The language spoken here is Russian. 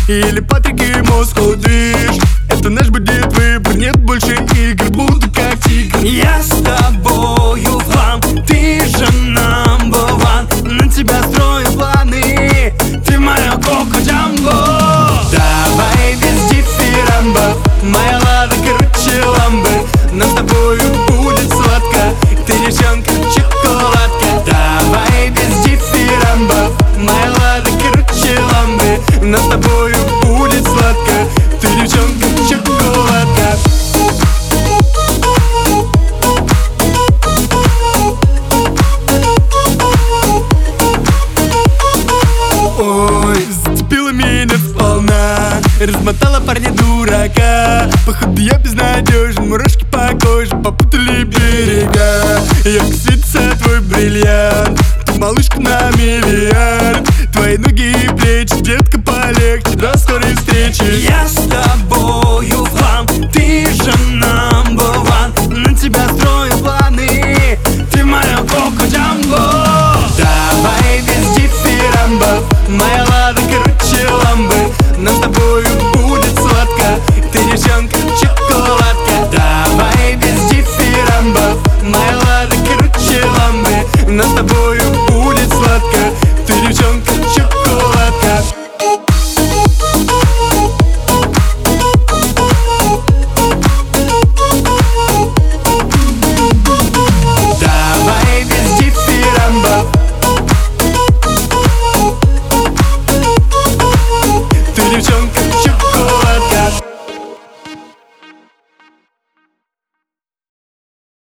или Патрик и Москва движ. Это наш будет выбор, нет больше игр, буду как тигр. Я с тобою в хлам, ты же number one. На тебя строю планы, ты моя Коко Джамбо. Давай без дифирамбов, моя лада круче ламбы. Нам с тобою будет сладко, ты девчонка шоколадка. Давай без дифирамбов, моя лада круче ламбы. Нам с тобою будет сладко, ты девчонка шоколадка. Ой, зацепила меня сполна, размотала парня дурака. Походу я безнадежен, мурашки по коже попутали берега. Я как светится твой бриллиант, ты малышка на миллиард. Твои ноги и плечи, детка, полегче, до скорой встречи. Я с